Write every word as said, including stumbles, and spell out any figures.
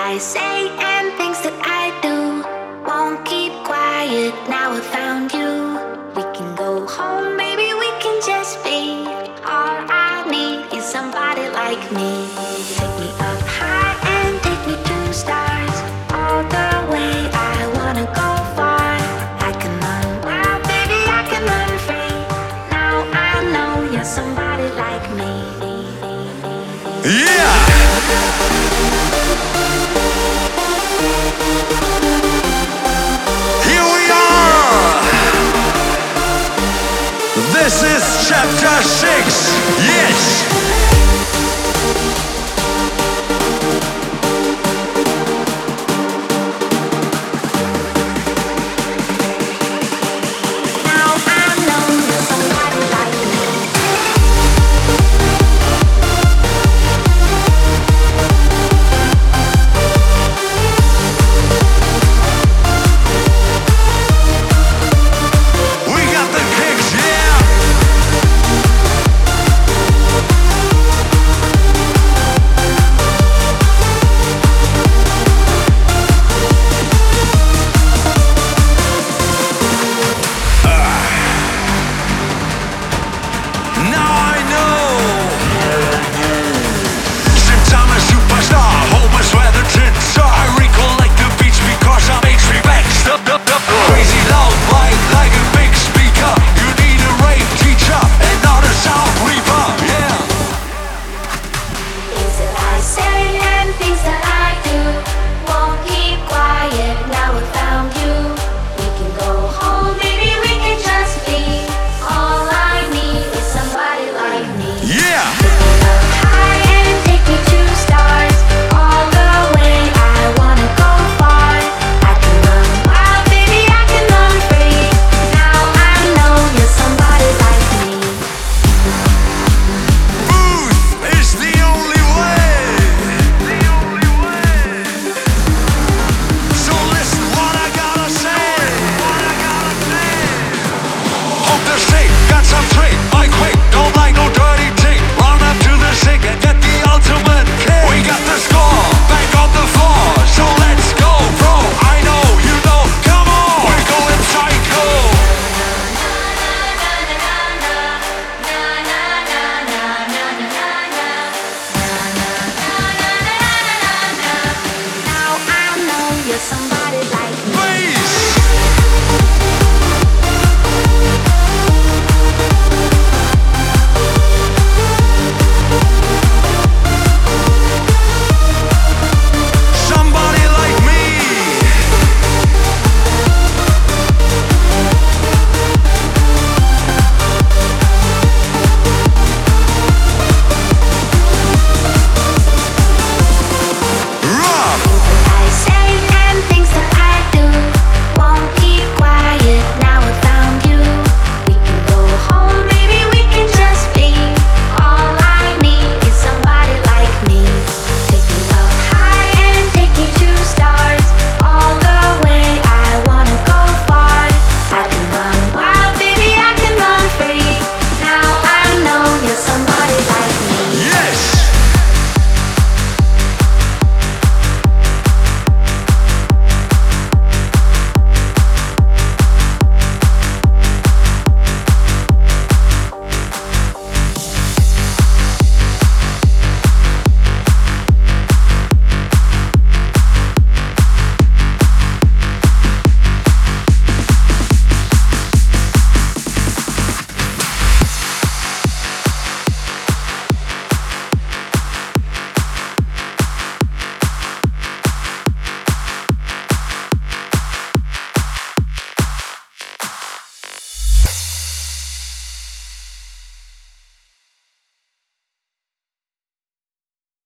I say and things that I do won't keep quiet. Now I found you. We can go home, maybe we can just be. All I need is somebody like me. Take me up high and take me to stars. All the way, I wanna go far. I can run wild, baby, I can run free. Now I know you're somebody like me. Yeah!